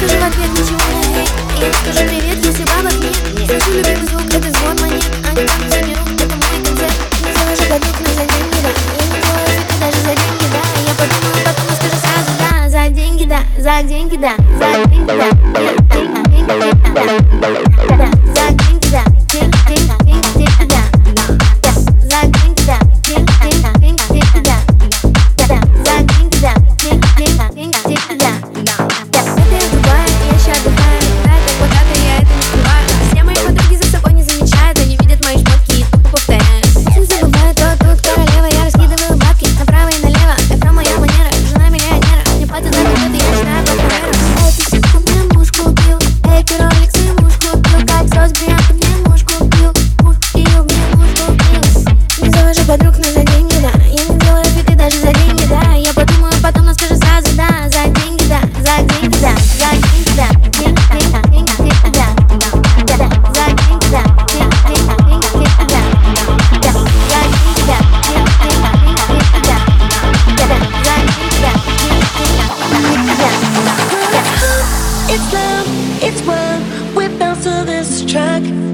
скажу в ответ ничего не эй. Я скажу привет, если бабок нет. Слышу любимый звук, это звон монет. Они там заберут, это мой концерт. Не завожу подруг, но за деньги, да. Я не делаю фото даже за деньги, да. Я подумаю, потом и скажу сразу, да. За деньги, да, за деньги, да. За деньги, да. Деньги, да. Да, за деньги, да. Деньги, да. За деньги, да. Деньги, да. За деньги, да. Деньги, да. Это я Дубай, я ща отдыхаю. Да, так богато, я это не скрываю. Все мои подруги за собой не замечают. Они видят мои шмотки и тупо повторяют. Не забываю, то тут королева. Я раскидываю бабки направо и налево. Это моя манера, жена миллионера. Не падает на это, я считаю по примеру. Эти сумку мне муж купил. Эти роликсы муж купил. Кольцо с бриллиантом мне муж купил. Муж купил, мне муж купил. Не завожу подруг, но за деньги, да. Я не делаю фиты даже за деньги, да. Я подумаю потом, но скажу сразу, да. За деньги, да. За деньги, да. За деньги, да. Деньги, да. За деньги, да. Деньги, да. За деньги, да. It's loud, it's wild, we bounce to this track.